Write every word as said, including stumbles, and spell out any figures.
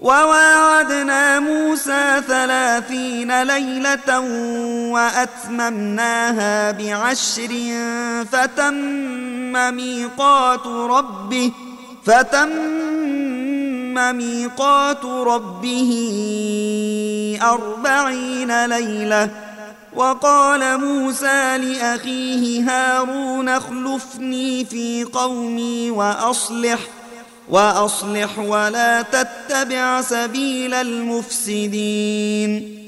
وواعدنا موسى ثلاثين ليلة وأتممناها بعشر فتم ميقات ربه فتم ميقات ربه أربعين ليلة. وقال موسى لأخيه هارون اخلفني في قومي وأصلح وأصلح ولا تتبع سبيل المفسدين.